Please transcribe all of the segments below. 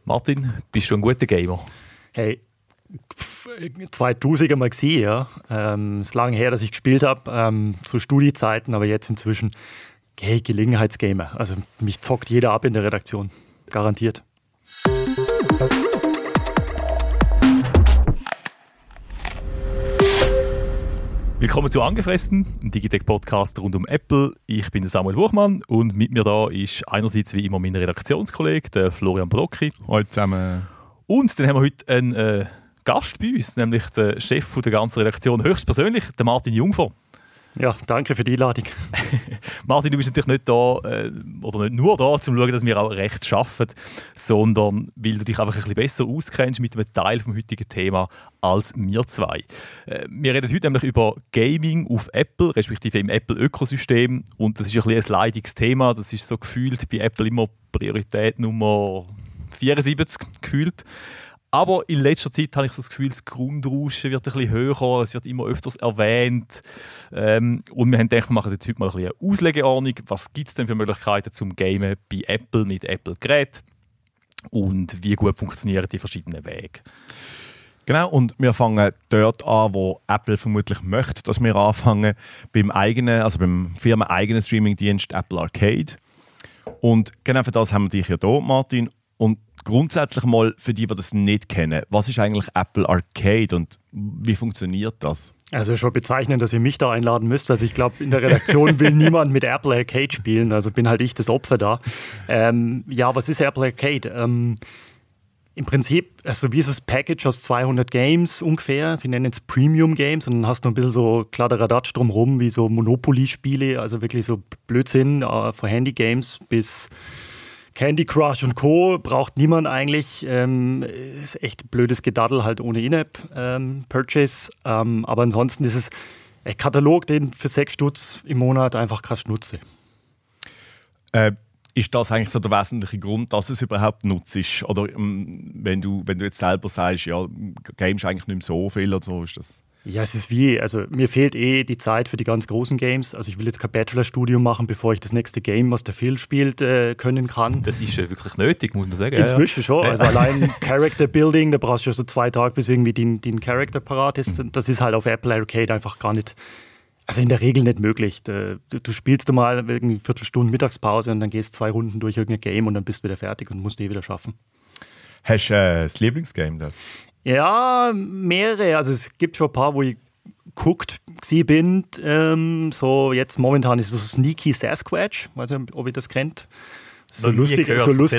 Martin, bist du ein guter Gamer? Hey, 2000er mal gesehen, ja. Ist lange her, dass ich gespielt habe, zu Studiezeiten, aber jetzt inzwischen Gelegenheitsgamer. Also mich zockt jeder ab in der Redaktion. Garantiert. Willkommen zu Angefressen, einem Digitech-Podcast rund um Apple. Ich bin Samuel Buchmann und mit mir da ist einerseits wie immer mein Redaktionskollege, der Florian Brocki. Hallo zusammen. Und dann haben wir heute einen Gast bei uns, nämlich den Chef der ganzen Redaktion, höchstpersönlich, der Martin Jungfer. Ja, danke für die Einladung. Martin, du bist natürlich nicht da, oder nicht nur da, um zu schauen, dass wir auch recht arbeiten, sondern weil du dich einfach ein bisschen besser auskennst mit einem Teil vom heutigen Thema als wir zwei. Wir reden heute nämlich über Gaming auf Apple, respektive im Apple-Ökosystem. Und das ist ein bisschen ein leidiges Thema. Das ist so gefühlt bei Apple immer Priorität Nummer 74 gefühlt. Aber in letzter Zeit habe ich so das Gefühl, das Grundrauschen wird ein bisschen höher, es wird immer öfters erwähnt. Und wir haben gedacht, wir machen jetzt heute mal ein bisschen eine Auslegeordnung. Was gibt es denn für Möglichkeiten zum Gamen bei Apple mit Apple-Geräten? Und wie gut funktionieren die verschiedenen Wege? Genau, und wir fangen dort an, wo Apple vermutlich möchte, dass wir anfangen, beim firmeneigenen Streamingdienst Apple Arcade. Und genau für das haben wir dich ja hier, Martin. Und grundsätzlich mal für die das nicht kennen, was ist eigentlich Apple Arcade und wie funktioniert das? Also schon bezeichnend, dass ihr mich da einladen müsst. Also ich glaube, in der Redaktion will niemand mit Apple Arcade spielen, also bin halt ich das Opfer da. Ja, was ist Apple Arcade? Im Prinzip, also wie so ein Package aus 200 Games ungefähr. Sie nennen es Premium Games und dann hast du ein bisschen so Kladderadatsch drumherum, wie so Monopoly-Spiele, also wirklich so Blödsinn von Handy-Games bis Candy Crush und Co. braucht niemand eigentlich. Ist echt blödes Gedaddel halt ohne In-App-Purchase. Aber ansonsten ist es ein Katalog, den für 6 Stutz im Monat einfach krass nutze. Ist das eigentlich so der wesentliche Grund, dass es überhaupt nutzt? Oder wenn du jetzt selber sagst, ja, Games eigentlich nicht mehr so viel oder so, ist das... Ja, es ist also mir fehlt die Zeit für die ganz großen Games. Also ich will jetzt kein Bachelorstudium machen, bevor ich das nächste Game, was der Phil spielt, können kann. Das ist wirklich nötig, muss man sagen. Inzwischen schon. Also allein Character Building, da brauchst du ja so 2 Tage, bis irgendwie dein Character parat ist. Das ist halt auf Apple Arcade einfach gar nicht, also in der Regel nicht möglich. Du spielst mal eine Viertelstunde Mittagspause und dann gehst 2 Runden durch irgendein Game und dann bist du wieder fertig und musst wieder schaffen. Hast du das Lieblingsgame da? Ja, mehrere. Also es gibt schon ein paar, wo ich geguckt bin. So jetzt momentan ist es so Sneaky Sasquatch. Ich weiß nicht, ob ihr das kennt. So lustiger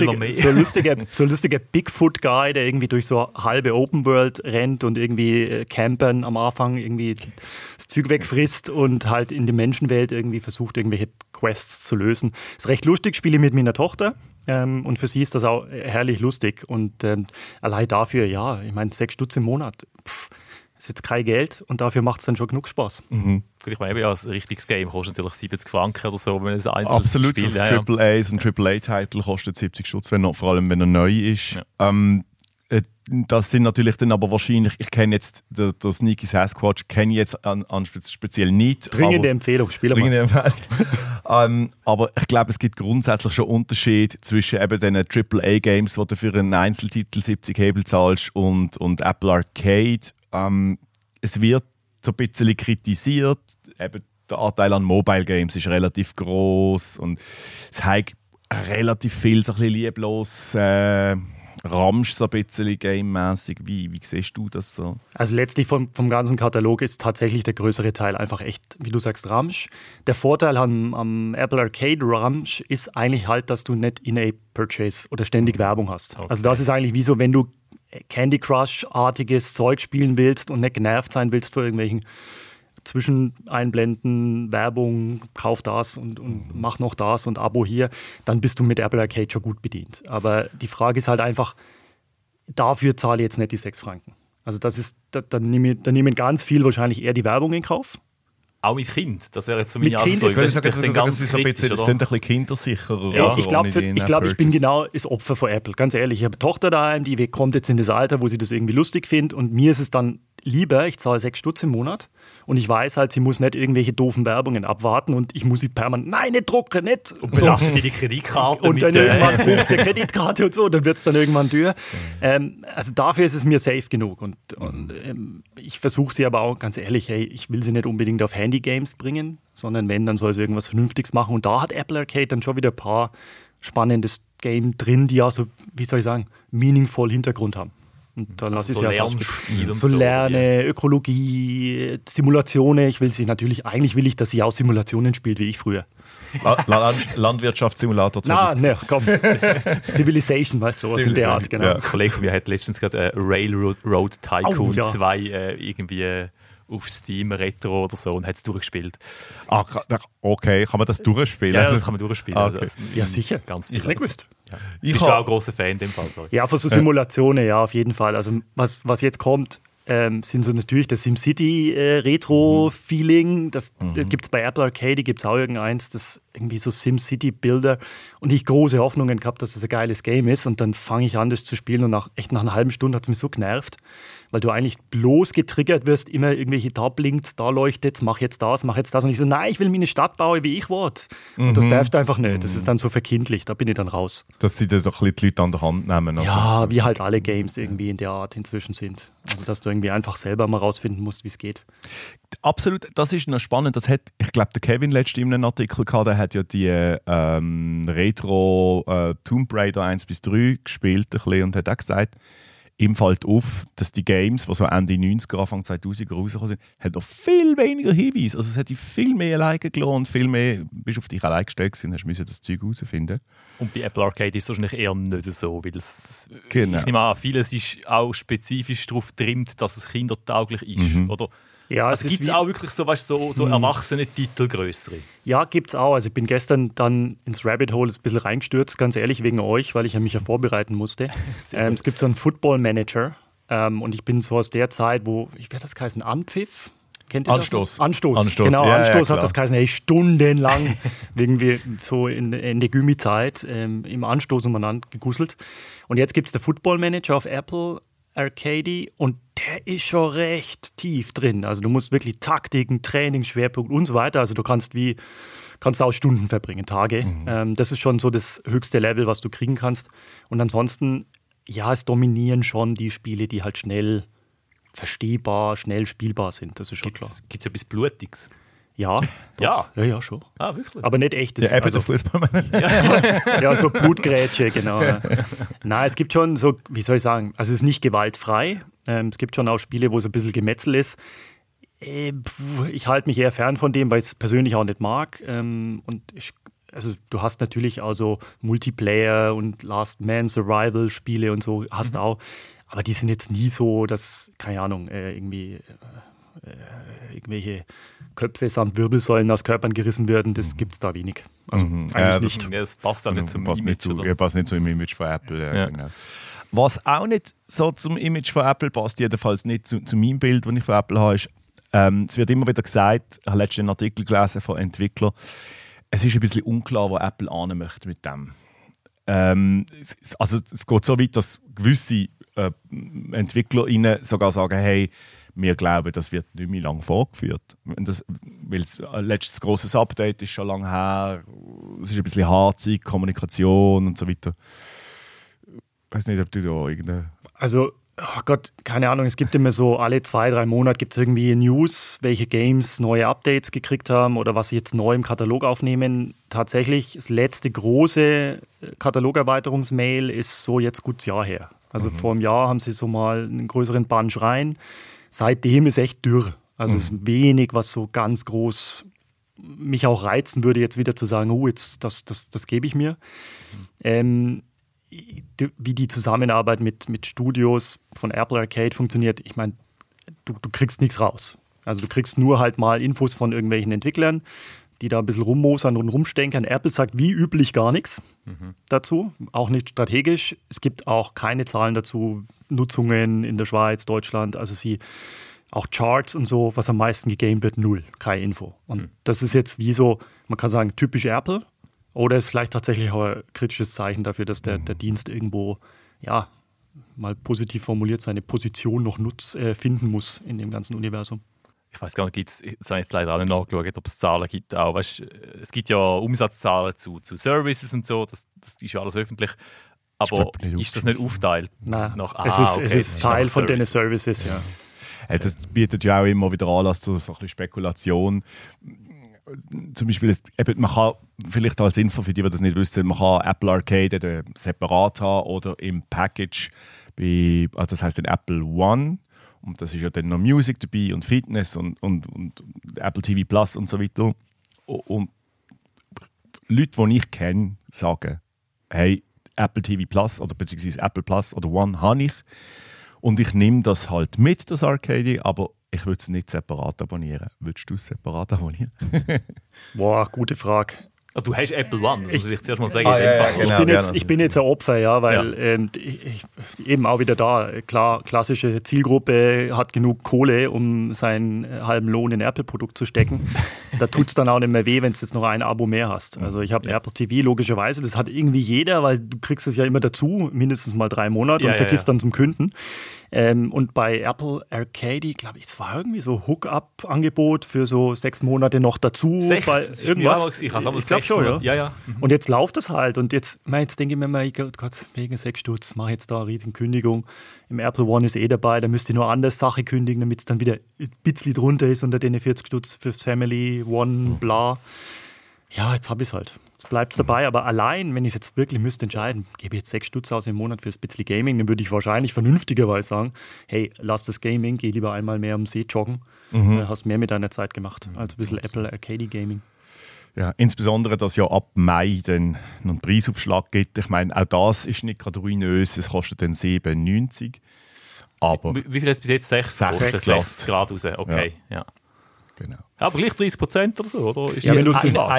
Bigfoot-Guy, der irgendwie durch so halbe Open World rennt und irgendwie campern am Anfang irgendwie das Zeug wegfrisst und halt in der Menschenwelt irgendwie versucht, irgendwelche Quests zu lösen. Ist recht lustig, spiele ich mit meiner Tochter. Und für sie ist das auch herrlich lustig. Und allein dafür, ja, ich meine, 6 Stutz im Monat, ist jetzt kein Geld und dafür macht es dann schon genug Spaß. Mhm. Ich meine, ja, ein richtiges Game kostet natürlich 70 Franken oder so, wenn es ein einzelnes Absolut, Spiel ist. Absolut, AAAs und AAA-Titel kostet 70 Stutz, vor allem wenn er neu ist. Ja. Das sind natürlich dann aber wahrscheinlich, ich kenne jetzt den Sneaky Sasquatch, kenne ich jetzt an speziell nicht. Dringende Empfehlung, Spieler mal. Aber ich glaube, es gibt grundsätzlich schon Unterschied zwischen eben den AAA-Games, wo du für einen Einzeltitel 70 Hebel zahlst und Apple Arcade. Es wird so ein bisschen kritisiert, eben der Anteil an Mobile Games ist relativ groß und es hat relativ viel so ein bisschen lieblos Ramsch so ein bisschen gamemässig. Wie siehst du das so? Also letztlich vom ganzen Katalog ist tatsächlich der größere Teil einfach echt, wie du sagst, Ramsch. Der Vorteil am Apple Arcade Ramsch ist eigentlich halt, dass du nicht In-App-Purchase oder ständig Werbung hast. Okay. Also das ist eigentlich wie so, wenn du Candy Crush-artiges Zeug spielen willst und nicht genervt sein willst vor irgendwelchen Zwischeneinblenden, Werbung, kauf das und mach noch das und Abo hier, dann bist du mit Apple Arcade schon gut bedient. Aber die Frage ist halt einfach, dafür zahle ich jetzt nicht die 6 Franken. Also da nehmen ganz viel wahrscheinlich eher die Werbung in Kauf. Auch mit Kind, das wäre jetzt so meine Antwort. Das ist ein bisschen kindersicherer. Ja, ich glaube, ich bin genau das Opfer von Apple. Ganz ehrlich, ich habe eine Tochter daheim, die kommt jetzt in das Alter, wo sie das irgendwie lustig findet und mir ist es dann lieber, ich zahle 6 Stutz im Monat und ich weiß halt, sie muss nicht irgendwelche doofen Werbungen abwarten und ich muss sie permanent, nein, nicht drucken, nicht. Und belastet die Kreditkarte und dann irgendwann 15 Kreditkarte und so, dann wird es dann irgendwann teuer. Also dafür ist es mir safe genug und ich versuche sie aber auch, ganz ehrlich, hey, ich will sie nicht unbedingt auf Handy-Games bringen, sondern wenn, dann soll sie irgendwas Vernünftiges machen und da hat Apple Arcade dann schon wieder ein paar spannendes Game drin, die ja so, wie soll ich sagen, meaningful Hintergrund haben. Und dann lasse ich sie halt Lernspiele so Lerne, Ökologie, Simulationen. Eigentlich will ich, dass sie auch Simulationen spielt, wie ich früher. Landwirtschaftssimulator. Ne, komm. Civilization, weißt du, sowas in der Art, genau. Ja. Ein Kollege von mir hat letztens gerade Railroad Tycoon 2 irgendwie auf Steam Retro oder so und hat es durchgespielt. Okay, kann man das durchspielen? Ja, das kann man durchspielen. Okay. Also, ja, sicher. Ganz viel. Ich nicht gewusst. Ja. Bist du auch ein grosser Fan in dem Fall? Sorry. Ja, von so Simulationen, ja, auf jeden Fall. Also was jetzt kommt, sind so natürlich das SimCity Retro-Feeling. Das gibt es bei Apple Arcade, gibt es auch irgendeins, das irgendwie so SimCity-Bilder. Und ich große Hoffnungen gehabt, dass das ein geiles Game ist. Und dann fange ich an, das zu spielen. Und nach einer halben Stunde hat es mich so genervt, weil du eigentlich bloß getriggert wirst, immer irgendwelche, da blinkt, da leuchtet, mach jetzt das. Und ich so, nein, ich will meine Stadt bauen, wie ich will. Und das darfst du einfach nicht. Das ist dann so verkindlich, da bin ich dann raus. Dass sie da doch ein bisschen die Leute an der Hand nehmen. Ja, wie halt alle Games irgendwie in der Art inzwischen sind. Also, dass du irgendwie einfach selber mal rausfinden musst, wie es geht. Absolut, das ist noch spannend. Ich glaube, der Kevin letztens in einem Artikel gehabt, der hat ja die Retro Tomb Raider 1 bis 3 gespielt ein bisschen, und hat auch gesagt, ihm fällt auf, dass die Games, die so Ende 90er, Anfang 2000er rausgekommen sind, haben noch viel weniger Hinweise. Also es hat dich viel mehr alleine gelassen und viel mehr bist auf dich allein gestellt und hast das Zeug herausfinden. Und bei Apple Arcade ist es wahrscheinlich eher nicht so, weil es, genau. Ich nehme an, vieles ist auch spezifisch darauf getrimmt, dass es kindertauglich ist, oder? Ja, also gibt es auch wirklich so erwachsene Titel, größere? Ja, gibt es auch. Also ich bin gestern dann ins Rabbit Hole ein bisschen reingestürzt, ganz ehrlich, wegen euch, weil ich mich ja vorbereiten musste. Es gibt so einen Football Manager und ich bin so aus der Zeit, wo, wie hat das geheißen, Anpfiff? Kennt ihr Anstoß. Das? Anstoß. Genau, ja, Anstoß hat das geheißen, hey, stundenlang, irgendwie so in der Gymi-Zeit, im Anstoß umeinander gegusselt. Und jetzt gibt es den Football Manager auf Apple Arcade und der ist schon recht tief drin. Also du musst wirklich Taktiken, Trainingsschwerpunkt und so weiter. Also du kannst auch Stunden verbringen, Tage. Das ist schon so das höchste Level, was du kriegen kannst. Und ansonsten, ja, es dominieren schon die Spiele, die halt schnell verstehbar, schnell spielbar sind. Das ist schon klar. Gibt es etwas Blutiges? Ja, doch. Ja, schon. Ah, wirklich? Aber nicht echt. Ja, eben so Fußball. Ja, so Blutgrätsche, genau. Ja. Nein, es gibt schon so, wie soll ich sagen, also es ist nicht gewaltfrei. Es gibt schon auch Spiele, wo es ein bisschen Gemetzel ist. Ich halte mich eher fern von dem, weil ich es persönlich auch nicht mag. Also du hast natürlich auch so Multiplayer und Last Man Survival Spiele und so hast du auch. Aber die sind jetzt nie so, dass, keine Ahnung, irgendwelche Köpfe samt Wirbelsäulen aus Körpern gerissen werden, das gibt es da wenig. Also eigentlich nicht. Ja, das passt auch nicht zum Image. Passt nicht zum Image von Apple. Ja. Genau. Was auch nicht so zum Image von Apple passt, jedenfalls nicht zu meinem Bild, das ich von Apple habe, ist, es wird immer wieder gesagt, ich habe letztens einen Artikel gelesen von Entwicklern, es ist ein bisschen unklar, wo Apple hin möchte mit dem. Also es geht so weit, dass gewisse EntwicklerInnen sogar sagen, hey, wir glauben, das wird nicht mehr lange vorgeführt. Weil das letztes grosses Update ist schon lange her, es ist ein bisschen Hartzeit, Kommunikation und so weiter. Ich weiß nicht, ob du da irgendeine... Also, oh Gott, keine Ahnung, es gibt immer so, alle 2-3 Monate gibt es irgendwie News, welche Games neue Updates gekriegt haben oder was sie jetzt neu im Katalog aufnehmen. Tatsächlich, das letzte große Katalogerweiterungsmail ist so jetzt gut ein Jahr her. Also vor einem Jahr haben sie so mal einen größeren Bunch rein. Seitdem ist echt dürr. Also es ist wenig, was so ganz groß mich auch reizen würde, jetzt wieder zu sagen, jetzt das gebe ich mir. Wie die Zusammenarbeit mit Studios von Apple Arcade funktioniert, ich meine, du kriegst nichts raus. Also du kriegst nur halt mal Infos von irgendwelchen Entwicklern, die da ein bisschen rummosern und rumstenkern. Apple sagt wie üblich gar nichts dazu, auch nicht strategisch. Es gibt auch keine Zahlen dazu, Nutzungen in der Schweiz, Deutschland, also auch Charts und so, was am meisten gegamed wird, null, keine Info. Und das ist jetzt wie so, man kann sagen, typisch Apple, oder ist vielleicht tatsächlich auch ein kritisches Zeichen dafür, dass der Dienst irgendwo, ja, mal positiv formuliert, seine Position noch finden muss in dem ganzen Universum. Ich weiß gar nicht, das habe ich jetzt leider auch nicht nachgeschaut, ob es Zahlen gibt. Auch, weißt, es gibt ja Umsatzzahlen zu Services und so, das ist ja alles öffentlich. Aber ist das nicht aufteilt? Nein, nach, es ist Teil von den Services, ja. Das bietet ja auch immer wieder Anlass zu so ein bisschen Spekulation. Zum Beispiel, man kann vielleicht als Info für die, die das nicht wissen, man kann Apple Arcade separat haben oder im Package, also das heisst den Apple One. Und das ist ja dann noch Music dabei und Fitness und Apple TV Plus und so weiter. Und Leute, die ich kenne, sagen, hey, Apple TV Plus oder beziehungsweise Apple Plus oder One habe ich. Und ich nehme das halt mit, das Arcade, aber ich würde es nicht separat abonnieren. Würdest du es separat abonnieren? Boah, gute Frage. Also du hast Apple One, das muss ich zuerst mal sagen. Ich bin jetzt ein Opfer, ja, weil ich eben auch wieder da, klar, klassische Zielgruppe hat genug Kohle, um seinen halben Lohn in ein Apple-Produkt zu stecken. Da tut es dann auch nicht mehr weh, wenn du jetzt noch ein Abo mehr hast. Also ich habe Apple TV, logischerweise, das hat irgendwie jeder, weil du kriegst es ja immer dazu, mindestens mal 3 Monate und vergisst dann zum Künden. Und bei Apple Arcade, glaube ich, es war irgendwie so Hook-up-Angebot für so 6 Monate noch dazu. 6? Bei irgendwas. Ich glaube schon, ja. Und jetzt läuft das halt. Und jetzt denke ich mir mal, Gott, wegen 6 Stutz, mache jetzt da eine riesen Kündigung. Im Apple One ist dabei, da müsst ihr nur anders Sache kündigen, damit es dann wieder ein bisschen drunter ist unter den 40 Stutz für Family, One, bla. Ja, jetzt habe ich es halt. Jetzt bleibt es dabei, aber allein, wenn ich es jetzt wirklich müsste entscheiden, gebe ich jetzt 6 Stutz aus im Monat für ein bisschen Gaming, dann würde ich wahrscheinlich vernünftigerweise sagen, hey, lass das Gaming, geh lieber einmal mehr am See joggen, hast mehr mit deiner Zeit gemacht, als ein bisschen Apple Arcade Gaming. Ja, insbesondere, dass ja ab Mai dann noch einen Preisaufschlag gibt. Ich meine, auch das ist nicht gerade ruinös, es kostet dann 7,90. Aber wie viel hat es bis jetzt? 6 Grad raus, okay, ja. Genau. Aber gleich 30% oder so, oder? Ist wenn du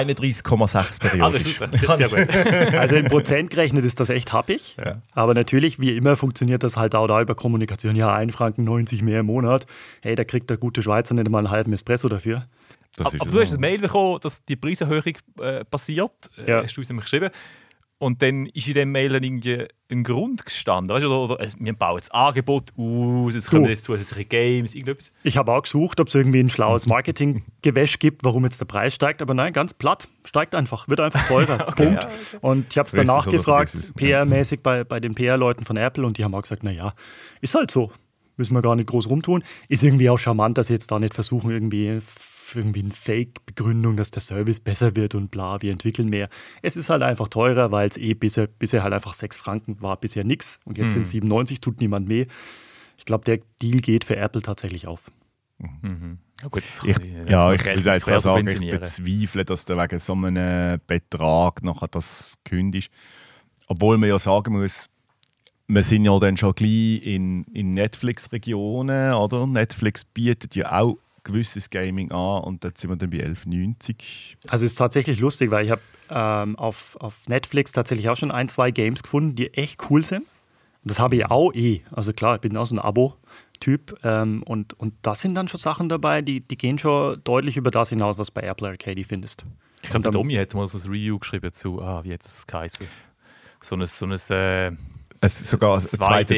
31,6 Periode. Das ist sehr gut. Also in Prozent gerechnet ist das echt happig. Ja. Aber natürlich, wie immer, funktioniert das halt auch da über Kommunikation. Ja, 1,90 Franken mehr im Monat. Hey, da kriegt der gute Schweizer nicht mal einen halben Espresso dafür. Aber du hast ein Mail bekommen, dass die Preiserhöhung passiert. Hast du uns nämlich geschrieben. Und dann ist in diesem Mail dann irgendwie ein Grund gestanden. Weißt du, oder wir bauen jetzt Angebot aus, es kommen jetzt zusätzliche Games, irgendetwas. Ich habe auch gesucht, ob es irgendwie ein schlaues Marketinggewäsch gibt, warum jetzt der Preis steigt. Aber nein, ganz platt. Steigt einfach, wird einfach teurer. Okay, Punkt. Ja, okay. Und ich habe es danach gefragt, PR-mäßig bei den PR-Leuten von Apple. Und die haben auch gesagt, naja, ist halt so. Müssen wir gar nicht groß rumtun. Ist irgendwie auch charmant, dass sie jetzt da nicht versuchen, irgendwie eine Fake-Begründung, dass der Service besser wird und bla, wir entwickeln mehr. Es ist halt einfach teurer, weil es bisher halt einfach 6 Franken war, bisher nichts. Und jetzt sind es 97, tut niemand mehr. Ich glaube, der Deal geht für Apple tatsächlich auf. Ja, gut, ich will jetzt auch sagen, ich bezweifle, dass du wegen so einem Betrag nachher das kündigst. Obwohl man ja sagen muss, wir sind ja dann schon gleich in Netflix-Regionen, oder? Netflix bietet ja auch gewisses Gaming an und dort sind wir dann bei 11,90. Also es ist tatsächlich lustig, weil ich habe auf Netflix tatsächlich auch schon 1, 2 Games gefunden, die echt cool sind. Und das habe ich auch Also klar, ich bin auch so ein Abo-Typ und da sind dann schon Sachen dabei, die gehen schon deutlich über das hinaus, was bei Apple Arcade findest. Ich glaube, der Domi hat mal so ein Review geschrieben zu, wie hat das geheißen? So ein sogar ein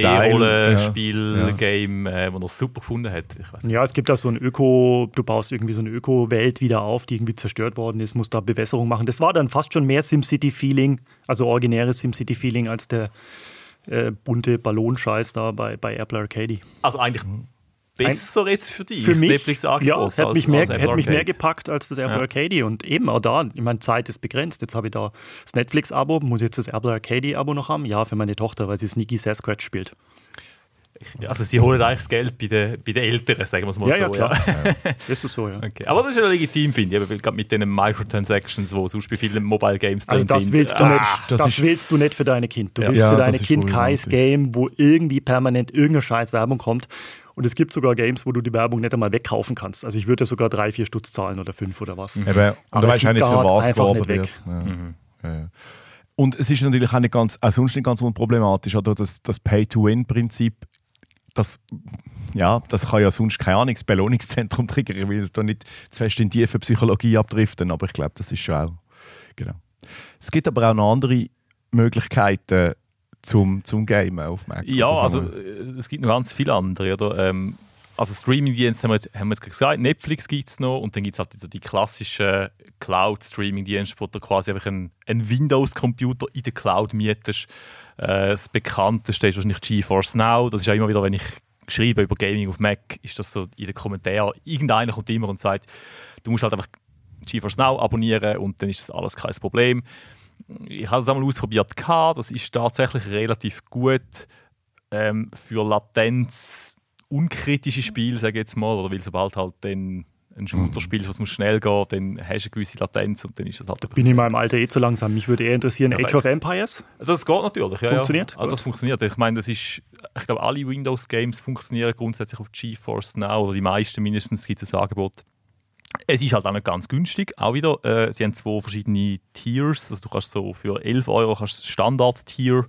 2D-Rollenspiel-Game, das er super gefunden hat. Ja, es gibt auch so du baust irgendwie so eine Öko-Welt wieder auf, die irgendwie zerstört worden ist, musst da Bewässerung machen. Das war dann fast schon mehr SimCity-Feeling, also originäres SimCity-Feeling als der bunte Ballonscheiß da bei Apple Arcade. Also eigentlich besser jetzt für dich, für mich, Netflix-Angebot. Ja, hätte mich mehr gepackt als das Apple Arcade. Und eben auch da, ich meine, Zeit ist begrenzt. Jetzt habe ich da das Netflix-Abo, muss jetzt das Apple Arcade-Abo noch haben. Ja, für meine Tochter, weil sie Sneaky Sasquatch spielt. Also sie holen eigentlich das Geld bei den Älteren, sagen wir es mal so. Ja, klar. Das ist so, ja. Okay. Aber das ist ja legitim, finde ich. Gerade mit den Microtransactions, die sonst bei vielen Mobile Games drin das sind. Willst du nicht, das willst du nicht für deine Kind. Du willst für deine Kind kein Game, wo irgendwie permanent irgendeine scheiß Werbung kommt. Und es gibt sogar Games, wo du die Werbung nicht einmal wegkaufen kannst. Also ich würde sogar 3, 4 Stutz zahlen oder 5 oder was. Aber du weißt auch nicht, für was geworben wird. Ja. Und es ist natürlich auch sonst nicht ganz unproblematisch, oder? Das Pay-to-Win-Prinzip, das kann ja sonst, keine Ahnung, das Belohnungszentrum triggern. Ich will es da nicht zu fest in tiefe Psychologie abdriften, aber ich glaube, das ist schon auch. Genau. Es gibt aber auch noch andere Möglichkeiten, zum Gamen auf Mac? Ja, also es gibt noch ganz viele andere. Oder? Also Streaming-Dienste haben wir jetzt gesagt, Netflix gibt es noch und dann gibt es halt so die klassischen Cloud-Streaming-Dienste, wo du quasi einfach einen Windows-Computer in der Cloud mietest. Das bekannteste ist wahrscheinlich GeForce Now. Das ist ja immer wieder, wenn ich schreibe über Gaming auf Mac, ist das so in den Kommentaren. Irgendeiner kommt immer und sagt, du musst halt einfach GeForce Now abonnieren und dann ist das alles kein Problem. Ich habe das einmal ausprobiert. Das ist tatsächlich relativ gut für Latenz unkritische Spiele, sage ich jetzt mal, oder weil sobald halt dann ein Shooter spielst, was muss schnell gehen, dann hast du eine gewisse Latenz und dann ist das halt... Da bin ich in meinem Alter zu langsam. Mich würde eher interessieren, Age of Empires? Also das geht natürlich, ja. Funktioniert? Ja. Also das funktioniert. Ich meine, ich glaube, alle Windows-Games funktionieren grundsätzlich auf GeForce Now, oder die meisten mindestens, gibt es ein Angebot. Es ist halt auch nicht ganz günstig. Auch wieder, sie haben 2 verschiedene Tiers. Also du kannst so für 11 € kannst Standard-Tier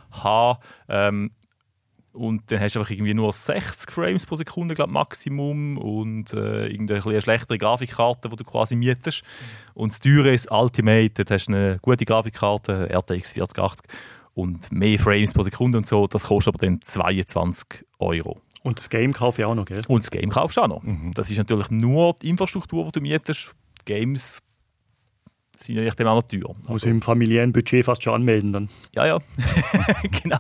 haben. Und dann hast du einfach irgendwie nur 60 Frames pro Sekunde, glaube Maximum. Und irgendeine schlechtere Grafikkarte, die du quasi mietest. Und das teure ist Ultimate. Dort hast du eine gute Grafikkarte, RTX 4080. Und mehr Frames pro Sekunde und so. Das kostet aber dann 22 €. Und das Game kaufe ich auch noch, gell? Und das Game kaufst du auch noch. Das ist natürlich nur die Infrastruktur, die du mietest. Die Games sind ja nicht immer noch teuer. Muss ich im familiären Budget fast schon anmelden dann. Ja. Genau.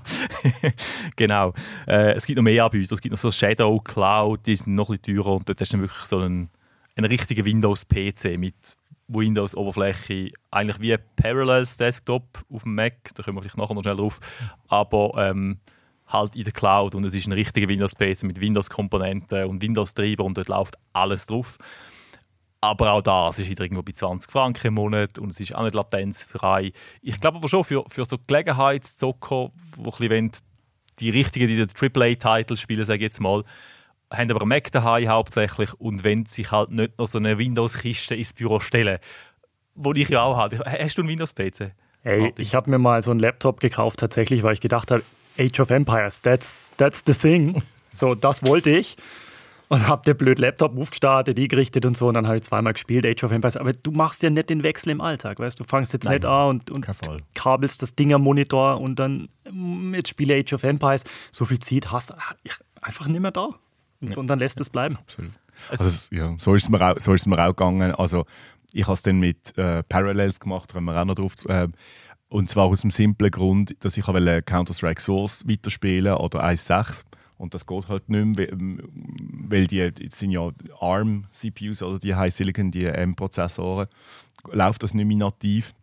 Genau. Es gibt noch mehr Anbieter. Es gibt noch so Shadow Cloud, die sind noch ein bisschen teurer. Und dort hast du dann wirklich so einen richtigen Windows-PC mit Windows-Oberfläche. Eigentlich wie ein Parallels Desktop auf dem Mac. Da kommen wir vielleicht nachher noch schnell drauf. Aber halt in der Cloud. Und es ist ein richtiger Windows-PC mit Windows-Komponenten und Windows-Treiber und dort läuft alles drauf. Aber auch das ist wieder irgendwo bei 20 Franken im Monat und es ist auch nicht latenzfrei. Ich glaube aber schon, für so Gelegenheitszocker, die die richtigen, die den AAA-Titel spielen, sage ich jetzt mal, haben aber einen Mac daheim hauptsächlich und wenn sich halt nicht noch so eine Windows-Kiste ins Büro stellen, wo ich ja auch habe. Hast du einen Windows-PC? Hey, ich habe mir mal so einen Laptop gekauft tatsächlich, weil ich gedacht habe, Age of Empires, that's the thing. So, das wollte ich. Und habe den blöden Laptop aufgestartet, eingerichtet und so. Und dann habe ich zweimal gespielt, Age of Empires. Aber du machst ja nicht den Wechsel im Alltag, weißt du? Fangst jetzt nicht an und kabelst das Ding am Monitor und dann jetzt spiele Age of Empires. So viel Zeit hast du einfach nicht mehr da. Und dann lässt es bleiben. Absolut. Also, ja, so ist es mir auch gegangen. Also, ich habe es dann mit Parallels gemacht, da kommen wir auch noch drauf. Und zwar aus dem simplen Grund, dass ich Counter-Strike Source weiterspielen oder 1.6. Und das geht halt nicht mehr, weil die sind ja ARM-CPUs oder die High Silicon, die M-Prozessoren, läuft das nicht mehr nativ.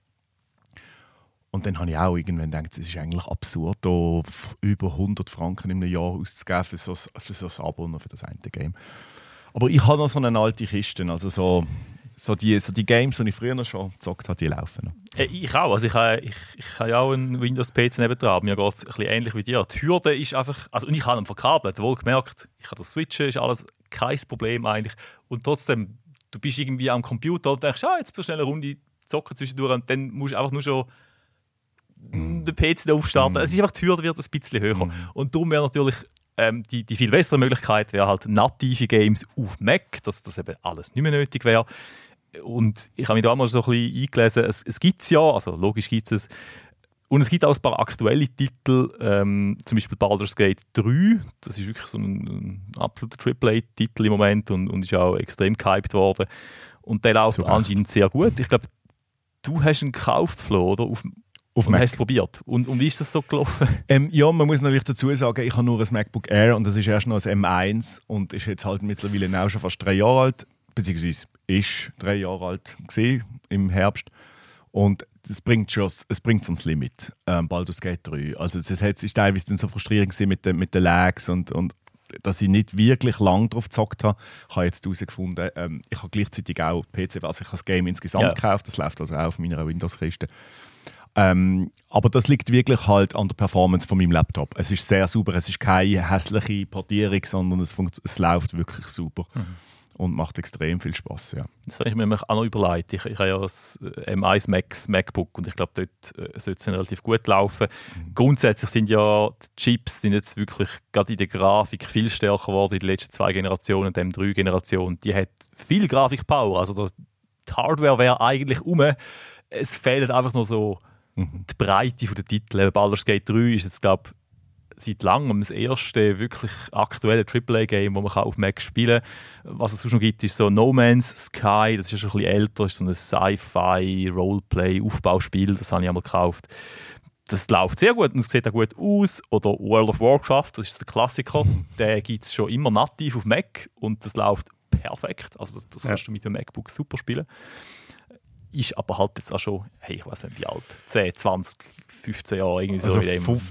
Und dann habe ich auch irgendwann gedacht, es ist eigentlich absurd, da über 100 Franken im Jahr auszugeben für so ein Abo für das eine Game. Aber ich habe noch so eine alte Kiste, also so die Games, die ich früher noch schon gezockt habe, die laufen noch. Ich auch. Also ich habe ja auch einen Windows-PC nebendran. Mir geht es ein bisschen ähnlich wie dir. Die Hürde ist einfach... Also, und ich habe ihn verkabelt, wohl gemerkt. Ich kann das switchen, ist alles kein Problem eigentlich. Und trotzdem, du bist irgendwie am Computer und denkst, jetzt schnell eine Runde zocken zwischendurch und dann musst du einfach nur schon den PC aufstarten. Es ist einfach, die Hürde wird ein bisschen höher. Und darum wäre natürlich... Die viel bessere Möglichkeit wäre halt native Games auf Mac, dass das eben alles nicht mehr nötig wäre. Und ich habe mich da mal so ein bisschen eingelesen, es gibt es ja, also logisch gibt es. Und es gibt auch ein paar aktuelle Titel, zum Beispiel Baldur's Gate 3, das ist wirklich so ein absoluter AAA-Titel im Moment und ist auch extrem gehypt worden. Und der läuft anscheinend sehr gut. Ich glaube, du hast ihn gekauft, Flo, oder? Auf Mac. Hast du es probiert? Und wie ist das so gelaufen? Ja, man muss natürlich dazu sagen, ich habe nur ein MacBook Air und das ist erst noch ein M1 und ist jetzt halt mittlerweile auch schon fast 3 Jahre alt, beziehungsweise ist 3 Jahre alt gewesen, im Herbst. Und es bringt ans Limit, Baldur's Gate 3. Also es ist teilweise dann so frustrierend mit den Lags und dass ich nicht wirklich lange drauf gezockt habe. Ich habe jetzt herausgefunden, ich habe gleichzeitig auch PC, also ich habe das Game insgesamt gekauft, das läuft also auch auf meiner Windows-Kiste. Aber das liegt wirklich halt an der Performance von meinem Laptop. Es ist sehr super, es ist keine hässliche Portierung, sondern es läuft wirklich super und macht extrem viel Spaß. Ja. Das habe ich mir auch noch überlegt. Ich habe ja das M1 Max MacBook und ich glaube, dort sollte es relativ gut laufen. Grundsätzlich sind ja die Chips jetzt wirklich gerade in der Grafik viel stärker geworden in den letzten 2 Generationen, der M3-Generation. Die hat viel Grafikpower, also die Hardware wäre eigentlich es fehlen einfach nur so die Breite der Titel. Baldur's Gate 3 ist jetzt, glaube ich, seit langem das erste wirklich aktuelle AAA-Game, das man auf Mac spielen kann. Was es sonst noch gibt, ist so No Man's Sky, das ist ja schon ein bisschen älter, ist so ein Sci-Fi, Roleplay, Aufbauspiel, das habe ich einmal gekauft. Das läuft sehr gut und es sieht auch gut aus. Oder World of Warcraft, das ist der Klassiker, den gibt es schon immer nativ auf Mac und das läuft perfekt. Also das kannst du mit dem MacBook super spielen. Ist aber halt jetzt auch schon, hey, ich weiß nicht wie alt, 10, 20, 15 Jahre irgendwie so.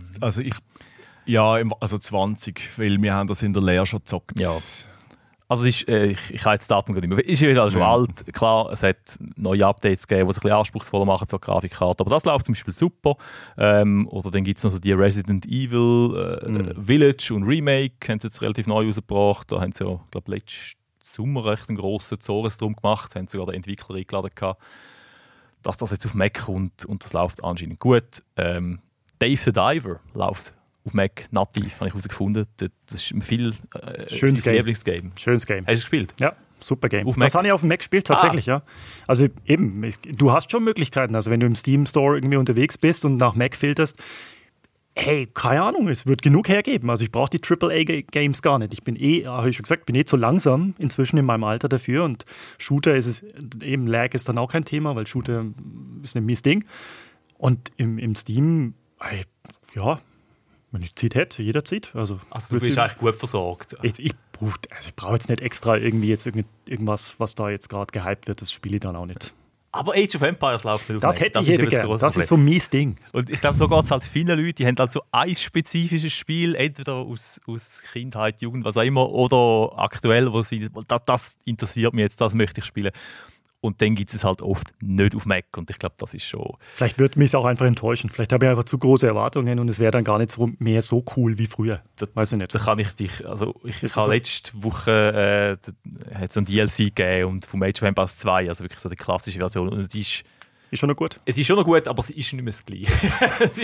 Also 20, weil wir haben das in der Lehre schon gezockt. Ja. Also ich habe jetzt das Datum nicht mehr. Ist ja schon alt. Klar, es hat neue Updates gegeben, die es ein bisschen anspruchsvoller machen für die Grafikkarte. Aber das läuft zum Beispiel super. Oder dann gibt es noch so die Resident Evil Village und Remake, haben sie jetzt relativ neu rausgebracht. Da haben sie ja, glaube ich, letzten Sommer recht einen grossen Zores drum gemacht. Haben sogar den Entwickler eingeladen gehabt, dass das jetzt auf Mac kommt und das läuft anscheinend gut. Dave the Diver läuft auf Mac nativ, habe ich herausgefunden. Das ist ein viel schönes Lieblingsgame. Schönes Game. Hast du es gespielt? Ja, super Game. Auf Mac? Das habe ich auf dem Mac gespielt, tatsächlich, ja. Also eben, du hast schon Möglichkeiten. Also wenn du im Steam Store irgendwie unterwegs bist und nach Mac filterst, hey, keine Ahnung, es wird genug hergeben. Also ich brauche die AAA-Games gar nicht. Ich bin habe ich schon gesagt, zu langsam inzwischen in meinem Alter dafür. Und Shooter ist es, eben Lag ist dann auch kein Thema, weil Shooter ist ein mies Ding. Und im Steam, hey, ja, wenn ich Zeit hätte, jeder zieht. Also du bist eigentlich gut versorgt. Ich brauche jetzt nicht extra irgendwas, was da jetzt gerade gehypt wird, das spiele ich dann auch nicht. Aber Age of Empires läuft nicht auf Das Mac. hätte ich eben gerne. Das ist so ein mies Ding. Und ich glaube, so geht es halt vielen Leuten, die haben halt so ein spezifisches Spiel, entweder aus Kindheit, Jugend, was auch immer, oder aktuell, wo sie das interessiert mich jetzt, das möchte ich spielen. Und dann gibt es halt oft nicht auf Mac und ich glaube, das ist schon... Vielleicht wird mich auch einfach enttäuschen. Vielleicht habe ich einfach zu große Erwartungen und es wäre dann gar nicht mehr so cool wie früher. Das weiß ich nicht. Da kann ich dich... Also ich habe letzte Woche hat so ein DLC gegeben und vom Age of Empires 2, also wirklich so die klassische Version. Und es ist schon noch gut. Es ist schon noch gut, aber es ist nicht mehr das Gleiche.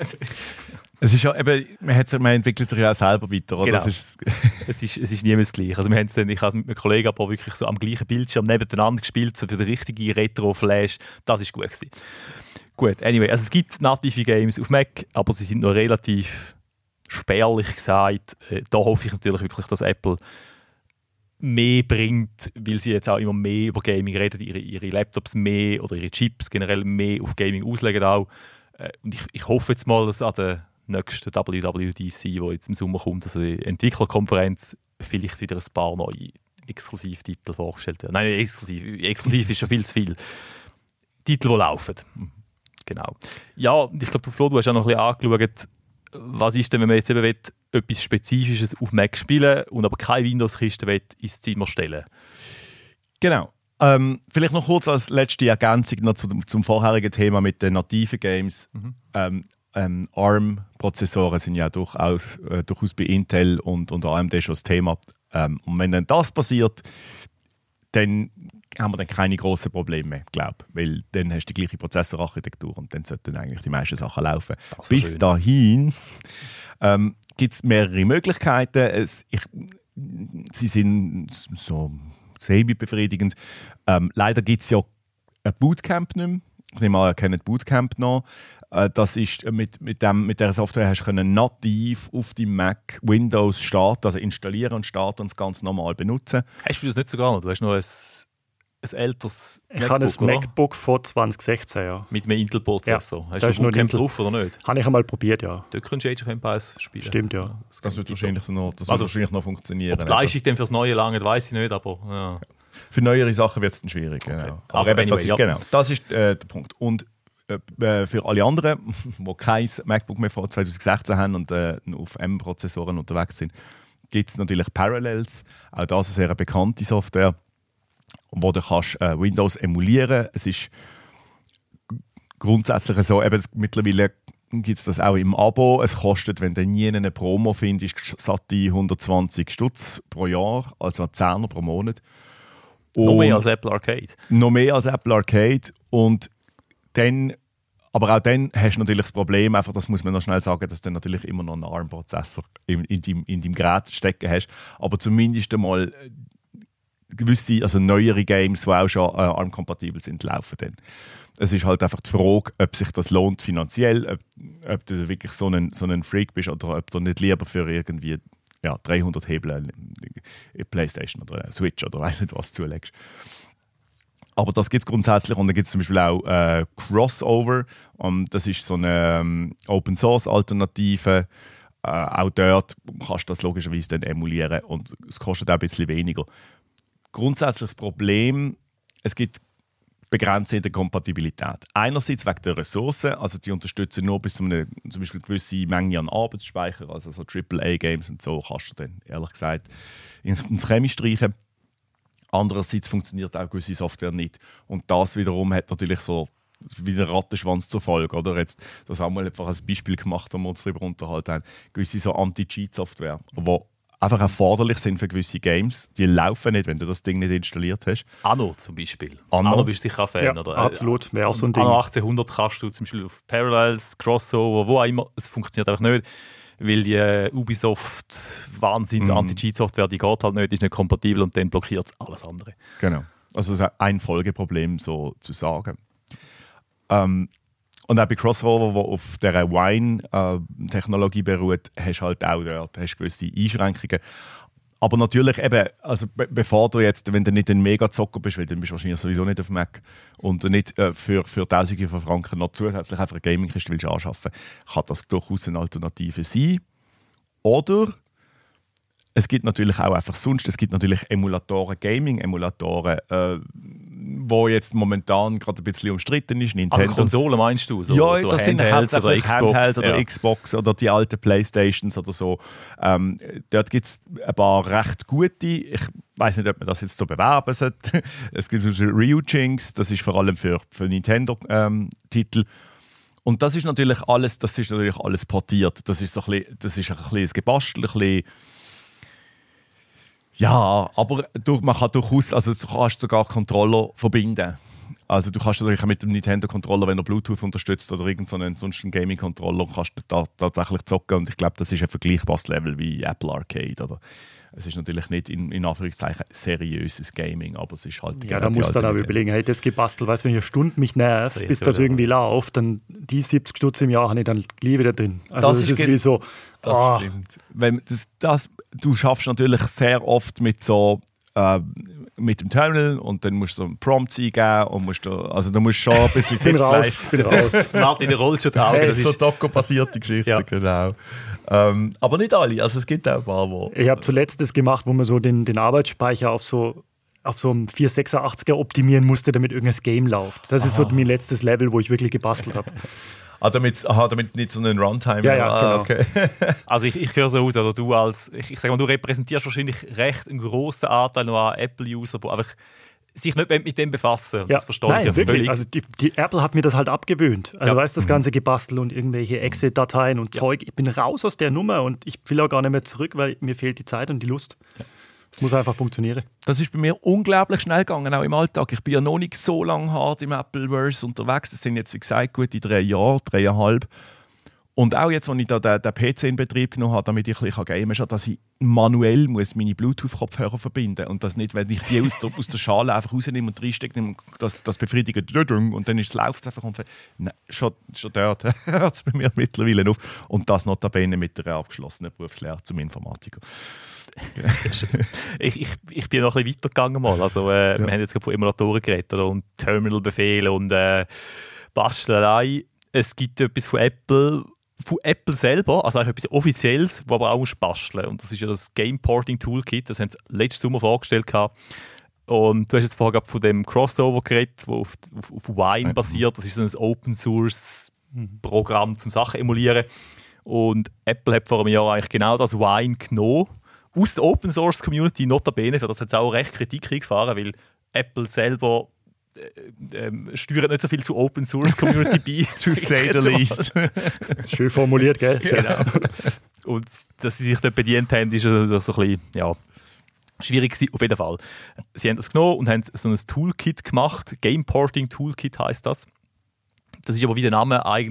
Es ist ja eben, man entwickelt sich ja auch selber weiter. Oder? Genau. Es ist nie mehr das Gleiche. Also ich habe mit einem Kollegen aber wirklich so am gleichen Bildschirm nebeneinander gespielt, so für den richtigen Retro-Flash. Das war gut gewesen. Gut, anyway, also es gibt native Games auf Mac, aber sie sind noch relativ spärlich gesagt. Da hoffe ich natürlich wirklich, dass Apple mehr bringt, weil sie jetzt auch immer mehr über Gaming reden, ihre Laptops mehr oder ihre Chips generell mehr auf Gaming auslegen auch. Und ich hoffe jetzt mal, dass an der nächsten WWDC, die jetzt im Sommer kommt, also die Entwicklerkonferenz, vielleicht wieder ein paar neue Exklusivtitel vorgestellt werden. Nein, exklusiv ist schon viel zu viel. Titel, die laufen. Genau. Ja, ich glaube, Flo, du hast auch noch ein bisschen angeschaut, was ist denn, wenn man jetzt eben etwas Spezifisches auf Mac spielen und aber keine Windows-Kiste ins Zimmer stellen? Genau. Vielleicht noch kurz als letzte Ergänzung noch zum vorherigen Thema mit den nativen Games. ARM-Prozessoren sind ja durchaus bei Intel und AMD schon das Thema. Und wenn dann das passiert, dann haben wir dann keine grossen Probleme mehr, glaube ich. Weil dann hast du die gleiche Prozessorarchitektur und dann sollten eigentlich die meisten Sachen laufen. Bis dahin gibt es mehrere Möglichkeiten. Sie sind so semi-befriedigend. Leider gibt es ja ein Bootcamp nicht mehr. Ich nehme an, ihr kennt Bootcamp noch. Das ist mit dieser Software hast du nativ auf deinem Mac Windows starten, also installieren und starten und das ganz normal benutzen. Hast du das nicht sogar noch? Du hast noch ein älteres MacBook, ich habe ein MacBook von 2016, ja. Mit einem Intel-Prozessor. Ja, hast du ein Bootcamp drauf oder nicht? Habe ich einmal probiert, ja. Dort kannst du Age of Empires spielen. Stimmt, ja. Das wird wahrscheinlich noch funktionieren. Ob die Leistung dann fürs Neue lange, weiß ich nicht, aber ja. Für neuere Sachen wird es dann schwierig. Genau. Okay. Also anyway, das ist der Punkt. Und für alle anderen, die kein MacBook mehr von 2016 haben und auf M-Prozessoren unterwegs sind, gibt es natürlich Parallels. Auch das ist eine sehr bekannte Software, wo du kannst Windows emulieren. Es ist grundsätzlich so, mittlerweile gibt es das auch im Abo. Es kostet, wenn du nie eine Promo findest, satte 120 Stutz pro Jahr, also 10er pro Monat. Noch mehr als Apple Arcade. Noch mehr als Apple Arcade. Und dann, aber auch dann hast du natürlich das Problem, einfach, das muss man noch schnell sagen, dass du natürlich immer noch einen ARM-Prozessor in deinem Gerät stecken hast. Aber zumindest einmal gewisse, also neuere Games, die auch schon ARM-kompatibel sind, laufen dann. Es ist halt einfach die Frage, ob sich das lohnt finanziell, ob du wirklich so ein Freak bist oder ob du nicht lieber für irgendwie 300 Hebel eine Playstation oder eine Switch oder weiss nicht was zulegst. Aber das gibt es grundsätzlich und dann gibt es zum Beispiel auch Crossover. Das ist so eine Open-Source-Alternative. Auch dort kannst du das logischerweise dann emulieren und es kostet auch ein bisschen weniger. Grundsätzlich das Problem, es gibt Begrenzung in der Kompatibilität. Einerseits wegen der Ressourcen, also die unterstützen nur bis zu einer zum Beispiel gewisse Menge an Arbeitsspeicher, also so AAA-Games und so kannst du dann ehrlich gesagt ins Chemie streichen. Andererseits funktioniert auch gewisse Software nicht. Und das wiederum hat natürlich so wie ein Rattenschwanz zur Folge. Oder? Jetzt, das haben wir einfach als Beispiel gemacht, wo wir uns darüber unterhalten haben. Gewisse so Anti-Cheat-Software, die einfach erforderlich sind für gewisse Games. Die laufen nicht, wenn du das Ding nicht installiert hast. Anno zum Beispiel. Anno bist du sicher ein Fan, ja, oder? Absolut, wäre auch so ein Ding. Anno 1800 kannst du zum Beispiel auf Parallels, Crossover, wo auch immer, es funktioniert einfach nicht. Weil die Ubisoft Wahnsinns-Anti-Cheat-Software, die geht halt nicht, ist nicht kompatibel und dann blockiert es alles andere. Genau. Also das ist ein Folgeproblem, so zu sagen. Und auch bei Crossover, wo auf der Wine-Technologie beruht, hast du halt auch dort gewisse Einschränkungen. Aber natürlich eben, also bevor du jetzt, wenn du nicht ein Mega-Zocker bist, weil dann bist du wahrscheinlich sowieso nicht auf Mac und du nicht für Tausende von Franken noch zusätzlich einfach eine Gaming-Kiste willst anschaffen, kann das durchaus eine Alternative sein. Oder es gibt natürlich auch einfach sonst, es gibt natürlich Emulatoren, Gaming-Emulatoren, wo jetzt momentan gerade ein bisschen umstritten ist. Nintendo. Also Konsolen meinst du? So, ja, so das sind Handhelds oder Xbox. Handhelds oder Xbox oder die alten Playstations oder so. Dort gibt es ein paar recht gute. Ich weiß nicht, ob man das jetzt so bewerben sollte. Es gibt Ryujinx, das ist vor allem für Nintendo-Titel. Und das ist natürlich alles portiert. Das ist ein bisschen ein Gebastel, ein bisschen. Ja, aber man kann durchaus, also du kannst sogar Controller verbinden. Also du kannst natürlich mit dem Nintendo-Controller, wenn er Bluetooth unterstützt oder irgendeinen sonst Gaming-Controller, kannst du da tatsächlich zocken. Und ich glaube, das ist ein vergleichbares Level wie Apple Arcade. Oder? Es ist natürlich nicht in Anführungszeichen seriöses Gaming, aber es ist halt... Ja, da musst du dann auch überlegen, hey, das gebastelt, weißt du, wenn ich eine Stunde mich nervt, bis das irgendwie läuft, dann die 70 Stutz im Jahr habe ich dann gleich wieder drin. Also das ist wie so... Das stimmt. Du schaffst natürlich sehr oft mit so... mit dem Terminal und dann musst du so einen Prompt eingeben und musst du musst schon ein bisschen sitzen. Bin raus. Martin, der rollt schon die Augen. Hey, das ist so Doku-basierte Geschichte, ja. Genau. Aber nicht alle, also es gibt auch ein paar, wo... Ich habe zuletzt das gemacht, wo man so den Arbeitsspeicher auf so einem 486er optimieren musste, damit irgendein Game läuft. Das ist so mein letztes Level, wo ich wirklich gebastelt habe. Damit nicht so einen Runtime. Ja, genau. Okay. Also ich höre so aus, also du sag mal, du repräsentierst wahrscheinlich recht einen grossen Anteil noch an Apple-User, die einfach sich nicht mit dem befassen. Ja. Das verstehe ich ja wirklich. völlig. Also die Apple hat mir das halt abgewöhnt. Also weißt du, das ganze Gebastel und irgendwelche Exit-Dateien und Zeug. Ich bin raus aus der Nummer und ich will auch gar nicht mehr zurück, weil mir fehlt die Zeit und die Lust. Ja. Es muss einfach funktionieren. Das ist bei mir unglaublich schnell gegangen, auch im Alltag. Ich bin ja noch nicht so lange hart im Appleverse unterwegs. Das sind jetzt, wie gesagt, gute 3 Jahre, 3,5. Und auch jetzt, als ich da den PC in Betrieb genommen habe, damit ich ein bisschen gamen kann, dass ich manuell meine Bluetooth-Kopfhörer verbinden muss. Und das nicht, wenn ich die aus der Schale einfach rausnehme und reinstecke, das befriedigt und dann läuft es einfach. Nein, schon dort hört es bei mir mittlerweile auf. Und das notabene mit einer abgeschlossenen Berufslehre zum Informatiker. Ich bin noch ein bisschen weitergegangen mal. Also, wir haben jetzt von Emulatoren geredet und Terminal-Befehle und Bastelerei. Es gibt etwas von Apple selber, also eigentlich etwas Offizielles, das aber auch basteln muss. Und das ist ja das Game Porting Toolkit, das haben sie letzten Sommer vorgestellt. Und du hast jetzt vorher von dem Crossover geredet, das auf Wine basiert. Das ist so ein Open-Source-Programm zum Sachen emulieren. Und Apple hat vor einem Jahr eigentlich genau das Wine genommen. Aus der Open-Source-Community notabene, für das hat es auch recht Kritik eingefahren, weil Apple selber steuert nicht so viel zur Open-Source-Community bei. To say the least. Schön formuliert, gell? Genau. Und dass sie sich dort bedient haben, ist so ein bisschen schwierig gewesen. Auf jeden Fall. Sie haben das genommen und haben so ein Toolkit gemacht. Game Porting Toolkit heisst das. Das ist aber, wie der Name eigentlich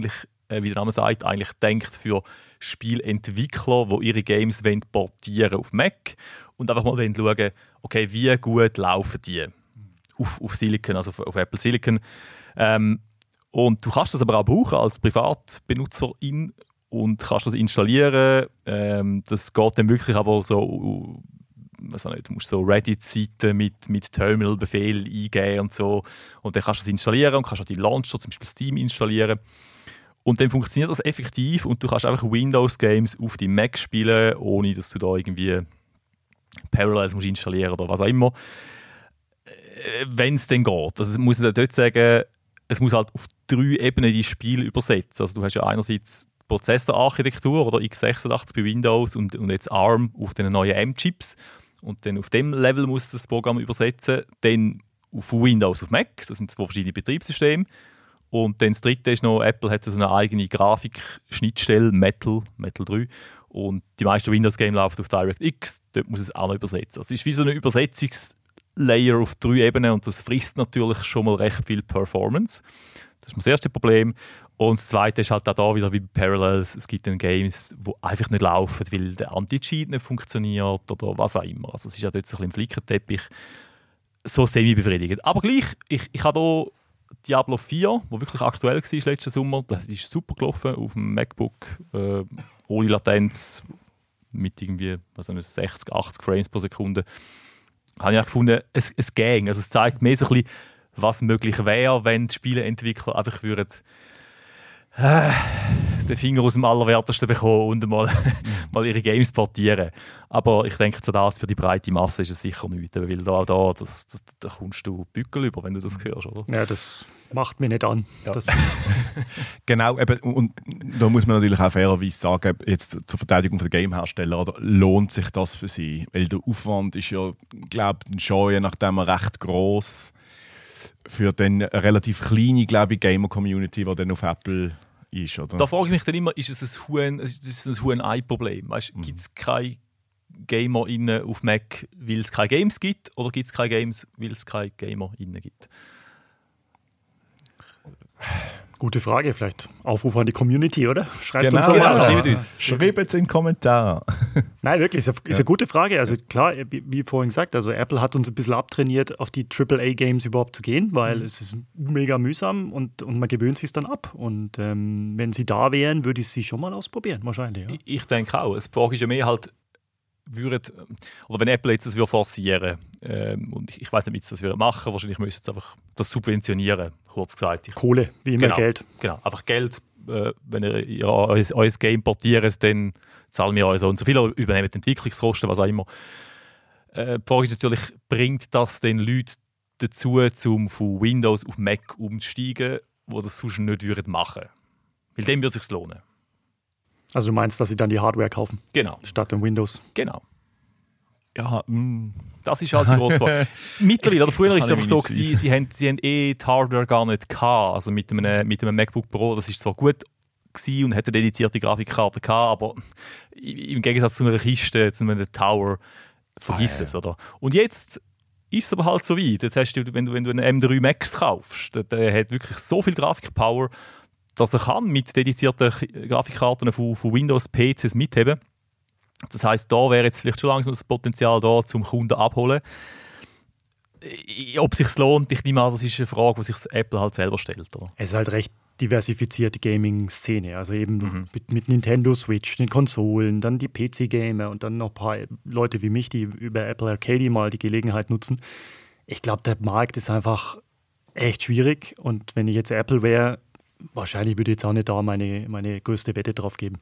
wie der Name sagt, eigentlich denkt für Spielentwickler, die ihre Games portieren auf Mac und einfach mal schauen, okay, wie gut laufen die auf Silicon, also auf Apple Silicon. Und du kannst das aber auch brauchen als Privatbenutzerin und kannst das installieren. Das geht dann wirklich aber so, du musst so Reddit-Seiten mit Terminal-Befehl eingeben und so. Und dann kannst du das installieren und kannst auch die Launcher, zum Beispiel Steam, installieren. Und dann funktioniert das effektiv und du kannst einfach Windows-Games auf deinem Mac spielen, ohne dass du da irgendwie Parallels musst installieren oder was auch immer. Wenn es dann geht. Also muss ich dort sagen, es muss halt auf 3 Ebenen die Spiele übersetzen. Also du hast ja einerseits Prozessorarchitektur oder x86 bei Windows und jetzt ARM auf den neuen M-Chips. Und dann auf dem Level muss das Programm übersetzen. Dann auf Windows auf Mac, das sind 2 verschiedene Betriebssysteme. Und dann das dritte ist noch, Apple hat so eine eigene Grafikschnittstelle, Metal 3. Und die meisten Windows-Games laufen auf DirectX, dort muss es auch noch übersetzen. Also es ist wie so ein Übersetzungslayer auf 3 Ebenen und das frisst natürlich schon mal recht viel Performance. Das ist das erste Problem. Und das zweite ist halt auch da wieder wie bei Parallels, es gibt dann Games, die einfach nicht laufen, weil der Anti-Cheat nicht funktioniert oder was auch immer. Also es ist ja dort so ein bisschen ein Flickenteppich, so semi-befriedigend. Aber gleich, ich habe hier Diablo 4, der wirklich aktuell war letzten Sommer, das ist super gelaufen auf dem MacBook, ohne Latenz, mit irgendwie 60, 80 Frames pro Sekunde. Habe ich auch gefunden, es ging. Also es zeigt mehr so ein bisschen, was möglich wäre, wenn die Spieleentwickler einfach würden den Finger aus dem Allerwertesten bekommen und mal ihre Games portieren. Aber ich denke, zu das für die breite Masse ist es sicher nichts, weil da kommst du Bückel über, wenn du das hörst, oder? Ja, das macht mich nicht an. Ja. Genau, eben, und da muss man natürlich auch fairerweise sagen, jetzt zur Verteidigung der Game-Hersteller, oder, lohnt sich das für sie? Weil der Aufwand ist ja, glaube ich, schon je nachdem recht gross für eine relativ kleine, glaube ich, Gamer-Community, die dann auf Apple ist, oder? Da frage ich mich dann immer, ist es ein Huhn-Ei-Problem? Gibt es keine GamerInnen auf Mac, weil es keine Games gibt, oder gibt es keine Games, weil es keine GamerInnen gibt? Gute Frage, vielleicht Aufruf an die Community, oder? Schreibt Genau, uns doch mal. schreibt uns. Schreibt es in den Kommentaren. Nein, wirklich, ist eine gute Frage. Also klar, wie vorhin gesagt, also Apple hat uns ein bisschen abtrainiert, auf die AAA-Games überhaupt zu gehen, weil es ist mega mühsam und man gewöhnt sich dann ab. Und wenn sie da wären, würde ich sie schon mal ausprobieren, wahrscheinlich. Ja. Ich denke auch. Die Frage ist ja mehr halt, oder wenn Apple jetzt das forcieren und ich weiß nicht, wie sie das machen, wahrscheinlich müssen sie einfach das subventionieren, kurz gesagt. Kohle, wie immer, genau, Geld. Genau, einfach Geld. Wenn ihr euer Game portiert, dann zahlen wir euch so und so viel, oder übernehmen die Entwicklungskosten, was auch immer. Die Frage ist natürlich, bringt das den Leuten dazu, von Windows auf Mac umzusteigen, die das sonst nicht machen würden? Weil dem würde es sich lohnen. Also du meinst, dass sie dann die Hardware kaufen? Genau. Statt dem Windows? Genau. Ja, das ist halt die grosse Frage. Mittlerweile, oder früher war es einfach so, sie haben die Hardware gar nicht gehabt. Also mit einem MacBook Pro, das ist zwar gut gewesen und hatte eine dedizierte Grafikkarte gehabt, aber im Gegensatz zu einer Kiste, zu einem Tower, vergiss es, oder? Und jetzt ist es aber halt so weit. Jetzt hast du, wenn du einen M3 Max kaufst, der hat wirklich so viel Grafikpower, dass er kann mit dedizierten Grafikkarten von Windows-PCs mitheben. Das heisst, da wäre jetzt vielleicht schon langsam das Potenzial da, zum Kunden abholen. Ob es sich lohnt, ich nehme an, das ist eine Frage, die sich Apple halt selber stellt. Oder? Es ist halt recht diversifizierte Gaming-Szene. Also eben mit Nintendo Switch, den Konsolen, dann die PC-Gamer und dann noch ein paar Leute wie mich, die über Apple Arcade mal die Gelegenheit nutzen. Ich glaube, der Markt ist einfach echt schwierig. Und wenn ich jetzt Apple wäre, wahrscheinlich würde ich jetzt auch nicht da meine größte Wette drauf geben.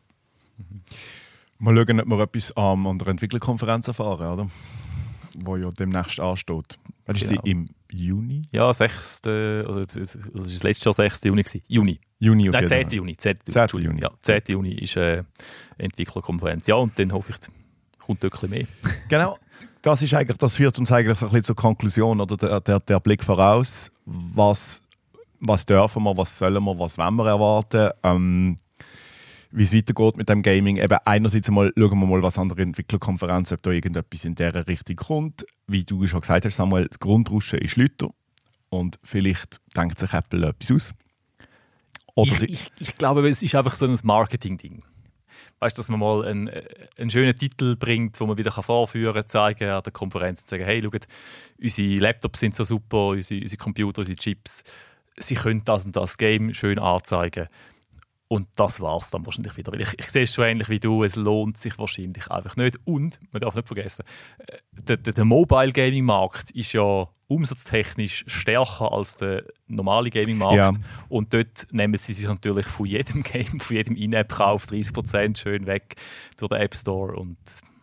Mal schauen, ob wir etwas an der Entwicklerkonferenz erfahren, oder? Wo ja demnächst ansteht. Das ist sie im Juni? Ja, 6. Also das war das letzte Jahr 6. Juni. Juni auf Nein, jeden 10. Fall. Juni. 10. Juni. Ja, 10. Juni ist Entwicklerkonferenz. Ja, und dann hoffe ich, kommt ein bisschen mehr. Genau. Das führt uns eigentlich so ein bisschen zur Konklusion, oder der Blick voraus. Was dürfen wir, was sollen wir, was wollen wir erwarten? Wie es weitergeht mit dem Gaming. Eben einerseits schauen wir mal, was an der Entwicklerkonferenz, ob da irgendetwas in dieser Richtung kommt. Wie du schon gesagt hast, Samuel, das Grundrauschen ist lauter und vielleicht denkt sich Apple etwas aus. Ich glaube, es ist einfach so ein Marketing-Ding. Weißt du, dass man mal einen schönen Titel bringt, wo man wieder vorführen kann, zeigen an der Konferenz und sagen, hey, schaut, unsere Laptops sind so super, unsere Computer, unsere Chips, sie können das und das Game schön anzeigen. Und das war es dann wahrscheinlich wieder. Weil ich sehe es schon ähnlich wie du, es lohnt sich wahrscheinlich einfach nicht. Und, man darf nicht vergessen, der Mobile-Gaming-Markt ist ja umsatztechnisch stärker als der normale Gaming-Markt. Ja. Und dort nehmen sie sich natürlich von jedem Game, von jedem In-App-Kauf 30% schön weg durch den App Store. Und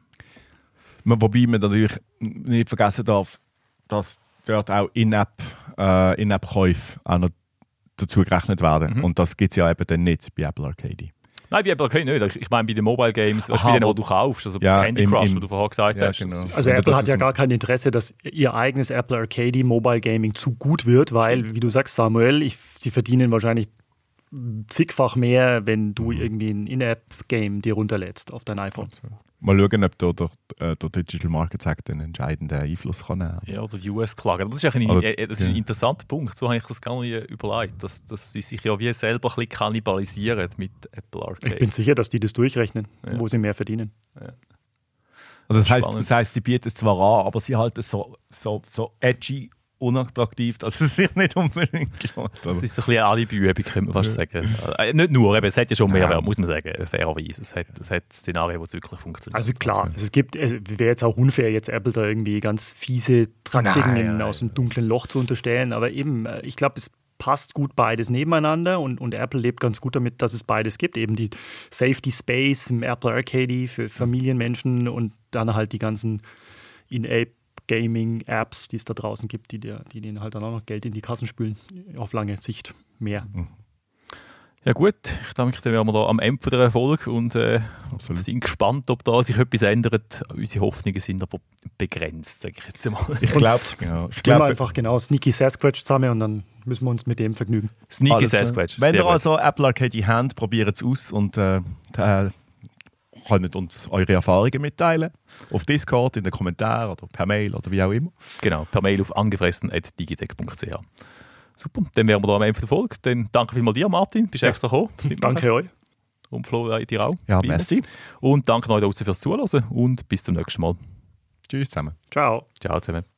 wobei man natürlich nicht vergessen darf, dass dort auch In-App-Käufe auch noch dazu gerechnet werden. Und das gibt es ja eben dann nicht bei Apple Arcade. Nein, bei Apple Arcade nicht. Ich meine bei den Mobile Games, bei denen, die du kaufst, also ja, Candy Crush, wo du vorher gesagt hast. Genau. Also Apple hat ja gar kein Interesse, dass ihr eigenes Apple Arcade Mobile Gaming zu gut wird, weil, wie du sagst, Samuel, sie verdienen wahrscheinlich zigfach mehr, wenn du irgendwie ein In-App-Game dir runterlädst auf dein iPhone. Mal schauen, ob der Digital Markets Act einen entscheidenden Einfluss kann nehmen kann. Ja, oder die US-Klage. Das ist ein interessanter Punkt. So habe ich das gar nicht überlegt, dass sie sich ja wie selber ein bisschen kannibalisieren mit Apple Arcade. Ich bin sicher, dass die das durchrechnen, wo sie mehr verdienen. Ja. Also das heisst, sie bieten es zwar an, aber sie halten es so edgy, unattraktiv, dass es sich nicht unbedingt lohnt. Das ist so ein bisschen eine Alibi-Übung, könnte man fast sagen. Nicht nur, eben, es hat ja schon Mehrwert, muss man sagen, fairerweise. Es hat Szenarien, wo es wirklich funktioniert. Also klar, es wäre jetzt auch unfair, jetzt Apple da irgendwie ganz fiese Taktiken aus dem dunklen Loch zu unterstellen, aber eben, ich glaube, es passt gut beides nebeneinander und Apple lebt ganz gut damit, dass es beides gibt. Eben die Safety Space im Apple Arcade für Familienmenschen und dann halt die ganzen In-App Gaming-Apps, die es da draußen gibt, die denen halt dann auch noch Geld in die Kassen spülen. Auf lange Sicht mehr. Ja gut, ich denke, dann wären wir da am Ende der Erfolg und sind gespannt, ob da sich etwas ändert. Unsere Hoffnungen sind aber begrenzt, sage ich jetzt mal. Ich glaube einfach genau Sneaky Sasquatch zusammen und dann müssen wir uns mit dem vergnügen. Sneaky Sasquatch. Wenn ihr also Apple Arcade habt, probiert es aus und könnt uns eure Erfahrungen mitteilen. Auf Discord, in den Kommentaren oder per Mail oder wie auch immer. Genau, per Mail auf angefressen@digitec.ch. Super, dann wären wir da am Ende der Folge. Dann danke vielmals dir, Martin, bist extra gekommen. Danke euch. Und Flo, dir auch. Ja, merci. Und danke euch da draußen fürs Zuhören und bis zum nächsten Mal. Tschüss zusammen. Ciao. Ciao zusammen.